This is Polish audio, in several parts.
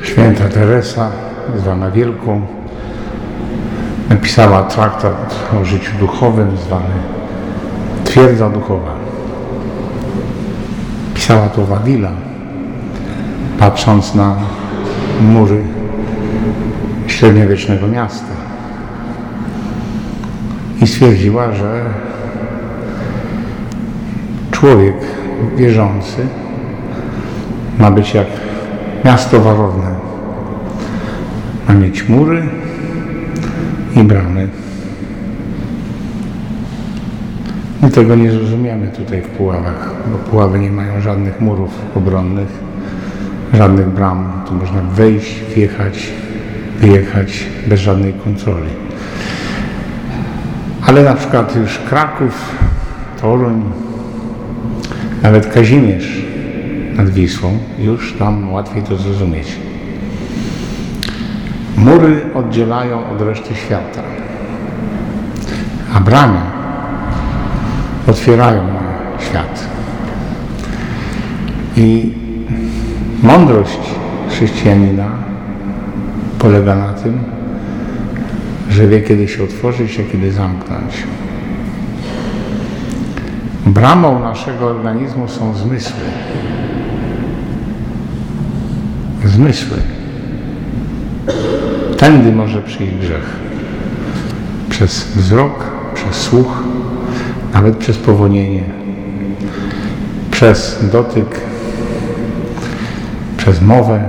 Święta Teresa, zwana Wielką, napisała traktat o życiu duchowym zwany Twierdza Duchowa. Pisała to Wawila, patrząc na mury średniowiecznego miasta. I stwierdziła, że człowiek wierzący ma być jak miasto warowne. Ma mieć mury i bramy. My tego nie zrozumiemy tutaj w Puławach, bo Puławy nie mają żadnych murów obronnych, żadnych bram. Tu można wejść, wjechać, wyjechać bez żadnej kontroli. Ale na przykład już Kraków, Toruń, nawet Kazimierz nad Wisłą, już tam łatwiej to zrozumieć. Mury oddzielają od reszty świata, a bramy otwierają na świat. I mądrość chrześcijanina polega na tym, że wie, kiedy się otworzyć, a kiedy zamknąć. Bramą naszego organizmu są zmysły. Zmysły. Tędy może przyjść grzech. Przez wzrok, przez słuch, nawet przez powonienie, przez dotyk, przez mowę.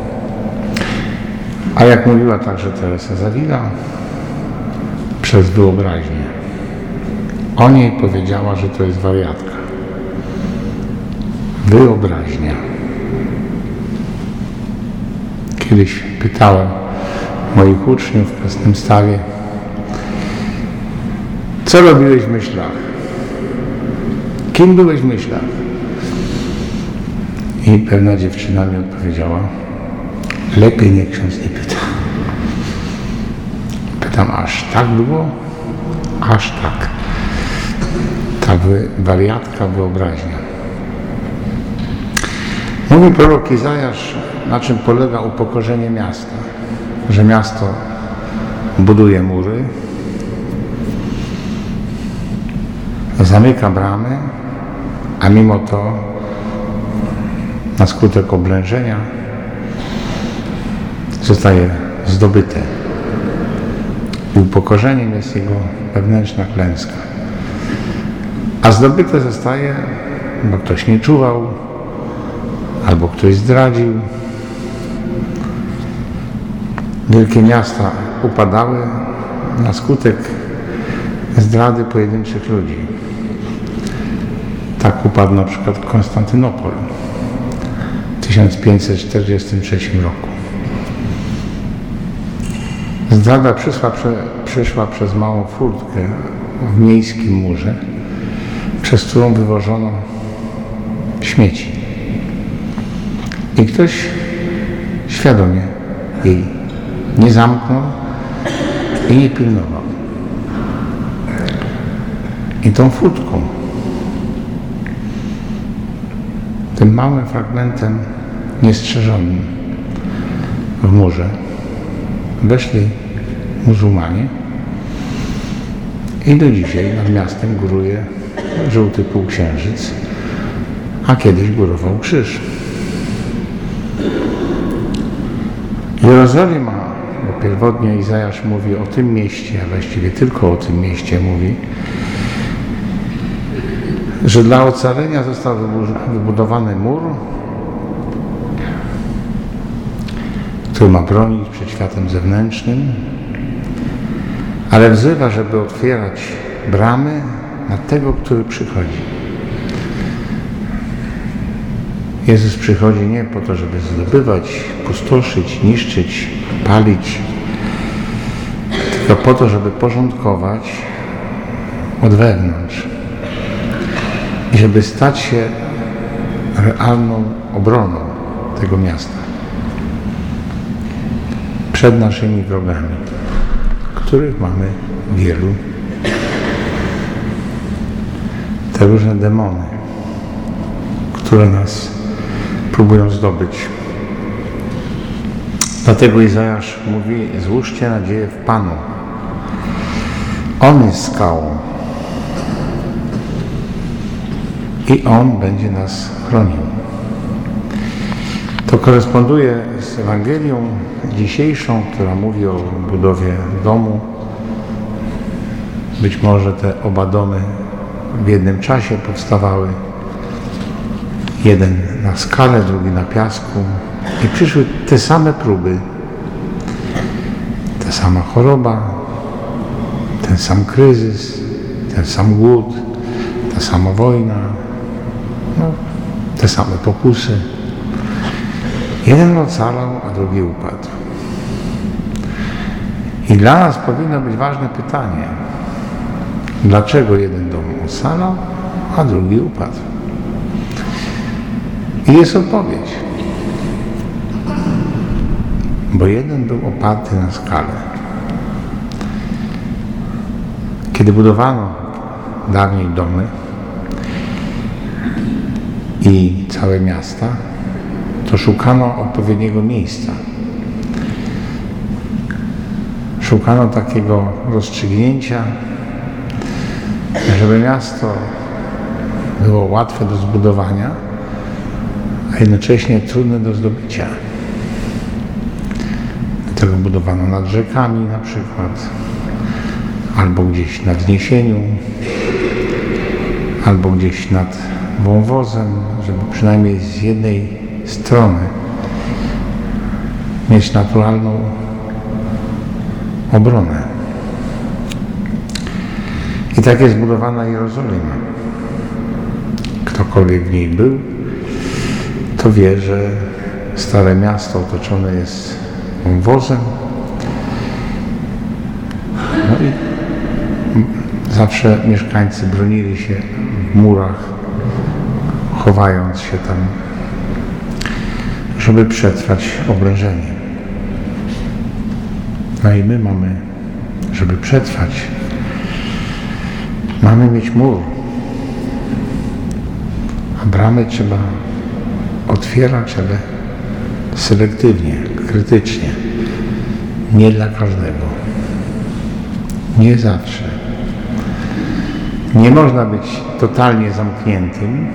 A jak mówiła także Teresa Zawila, przez wyobraźnię. O niej powiedziała, że to jest wariatka. Wyobraźnia. Kiedyś pytałem moich uczniów w Krasnym Stawie, co robiłeś w myślach? Kim byłeś w myślach? I pewna dziewczyna mi odpowiedziała, lepiej niech ksiądz nie pyta. Pytam, aż tak było? Aż tak. Ta wariatka wyobraźnia. Mówi prorok Izajasz, na czym polega upokorzenie miasta. Że miasto buduje mury, zamyka bramy, a mimo to na skutek oblężenia zostaje zdobyte. I upokorzeniem jest jego wewnętrzna klęska. A zdobyte zostaje, bo ktoś nie czuwał, albo ktoś zdradził. Wielkie miasta upadały na skutek zdrady pojedynczych ludzi. Tak upadł na przykład Konstantynopol w 1543 roku. Zdrada przyszła przez małą furtkę w miejskim murze, przez którą wywożono śmieci. I ktoś świadomie jej nie zamknął i nie pilnował. I tą furtką, tym małym fragmentem niestrzeżonym w murze weszli muzułmanie i do dzisiaj nad miastem góruje żółty półksiężyc, a kiedyś górował krzyż. Jerozolima, bo pierwotnie Izajasz mówi o tym mieście, a właściwie tylko o tym mieście mówi, że dla ocalenia został wybudowany mur, który ma bronić przed światem zewnętrznym, ale wzywa, żeby otwierać bramy na tego, który przychodzi. Jezus przychodzi nie po to, żeby zdobywać, pustoszyć, niszczyć, palić, tylko po to, żeby porządkować od wewnątrz i żeby stać się realną obroną tego miasta przed naszymi wrogami, których mamy wielu. Te różne demony, które nas próbują zdobyć. Dlatego Izajasz mówi: złóżcie nadzieję w Panu. On jest skałą i On będzie nas chronił. To koresponduje z Ewangelią dzisiejszą, która mówi o budowie domu. Być może te oba domy w jednym czasie powstawały. Jeden na skale, drugi na piasku. I przyszły te same próby, ta sama choroba, ten sam kryzys, ten sam głód, ta sama wojna, te same pokusy. Jeden ocalał, a drugi upadł. I dla nas powinno być ważne pytanie, dlaczego jeden dom ocalał, a drugi upadł? I jest odpowiedź. Bo jeden był oparty na skale. Kiedy budowano dawniej domy i całe miasta, to szukano odpowiedniego miejsca. Szukano takiego rozstrzygnięcia, żeby miasto było łatwe do zbudowania, a jednocześnie trudne do zdobycia. Dlatego budowano nad rzekami na przykład, albo gdzieś na wzniesieniu, albo gdzieś nad wąwozem, żeby przynajmniej z jednej strony mieć naturalną obronę. I tak jest budowana Jerozolima. Ktokolwiek w niej był, to wie, że Stare Miasto otoczone jest wąwozem. No i zawsze mieszkańcy bronili się w murach, chowając się tam, żeby przetrwać obrażenie. No i my mamy, żeby przetrwać, mamy mieć mur. A bramy trzeba otwierać, ale selektywnie, krytycznie. Nie dla każdego. Nie zawsze. Nie można być totalnie zamkniętym,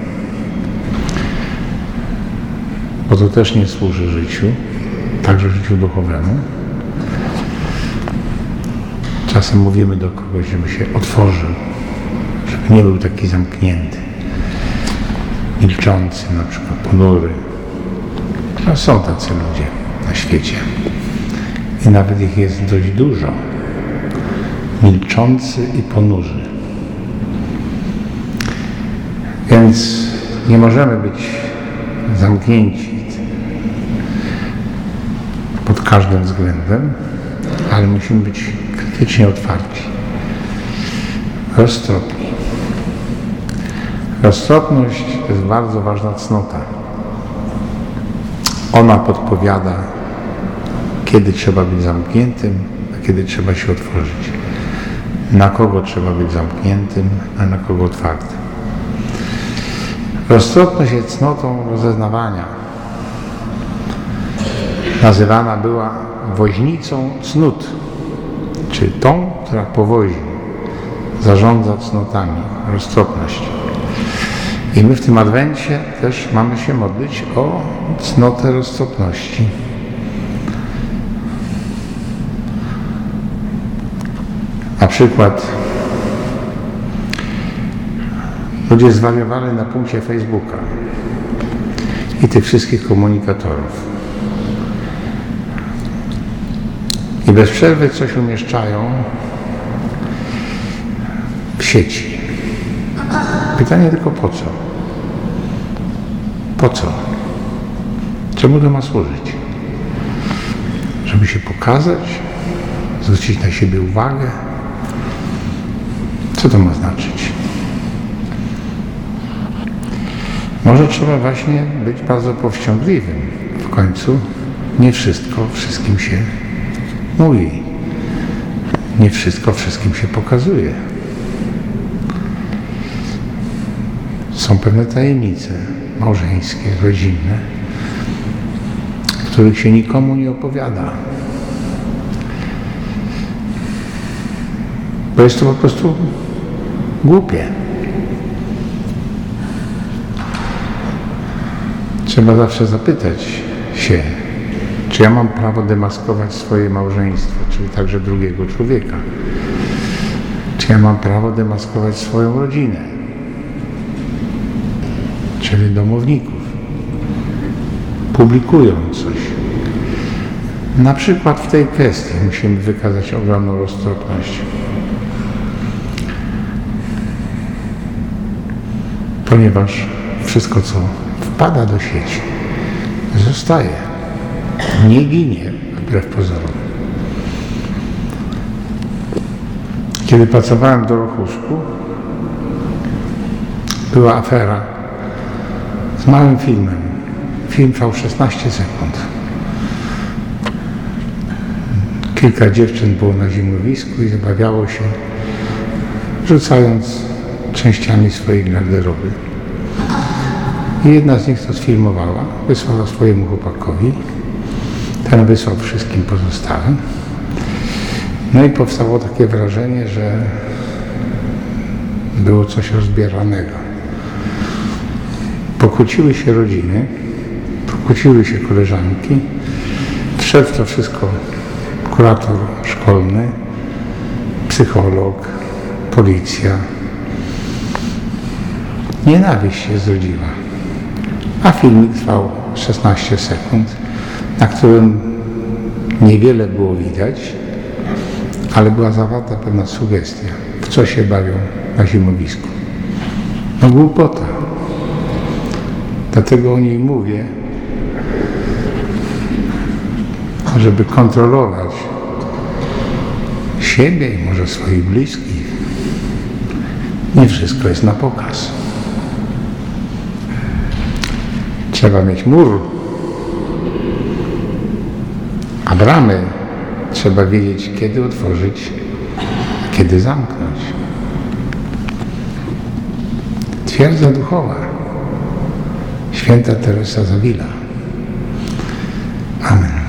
bo to też nie służy życiu, także życiu duchowemu. Czasem mówimy do kogoś, żeby się otworzył, żeby nie był taki zamknięty, milczący, na przykład ponury. No, są tacy ludzie na świecie i nawet ich jest dość dużo. Milczący i ponurzy. Więc nie możemy być zamknięci pod każdym względem, ale musimy być krytycznie otwarci. Roztropni. Roztropność to jest bardzo ważna cnota. Ona podpowiada, kiedy trzeba być zamkniętym, a kiedy trzeba się otworzyć. Na kogo trzeba być zamkniętym, a na kogo otwartym. Roztropność jest cnotą rozeznawania. Nazywana była woźnicą cnót, czyli tą, która powozi, zarządza cnotami, roztropność. I my w tym Adwencie też mamy się modlić o cnotę roztropności. Na przykład ludzie zwariowali na punkcie Facebooka i tych wszystkich komunikatorów. I bez przerwy coś umieszczają w sieci. Pytanie tylko po co? Po co? Czemu to ma służyć? Żeby się pokazać? Zwrócić na siebie uwagę? Co to ma znaczyć? Może trzeba właśnie być bardzo powściągliwym. W końcu nie wszystko wszystkim się mówi. Nie wszystko wszystkim się pokazuje. Są pewne tajemnice małżeńskie, rodzinne, których się nikomu nie opowiada. Bo jest to po prostu głupie. Trzeba zawsze zapytać się, czy ja mam prawo demaskować swoje małżeństwo, czyli także drugiego człowieka. Czy ja mam prawo demaskować swoją rodzinę, czyli domowników, publikując coś. Na przykład w tej kwestii musimy wykazać ogromną roztropność. Ponieważ wszystko, co wpada do sieci, zostaje. Nie ginie, wbrew pozorom. Kiedy pracowałem w Dorochusku, była afera z małym filmem. Film trwał 16 sekund. Kilka dziewczyn było na zimowisku i zabawiało się, rzucając częściami swojej garderoby. I jedna z nich to sfilmowała, wysłała swojemu chłopakowi. Ten wysłał wszystkim pozostałym. No i powstało takie wrażenie, że było coś rozbieranego. Pokłóciły się rodziny, pokłóciły się koleżanki. Wszedł w to wszystko kurator szkolny, psycholog, policja. Nienawiść się zrodziła. A filmik trwał 16 sekund, na którym niewiele było widać, ale była zawarta pewna sugestia, w co się bawią na zimowisku. No głupota. Dlatego o niej mówię, żeby kontrolować siebie i może swoich bliskich. Nie wszystko jest na pokaz. Trzeba mieć mur, a bramy trzeba wiedzieć, kiedy otworzyć, a kiedy zamknąć. Twierdza duchowa. Święta Teresa z Avila. Amen.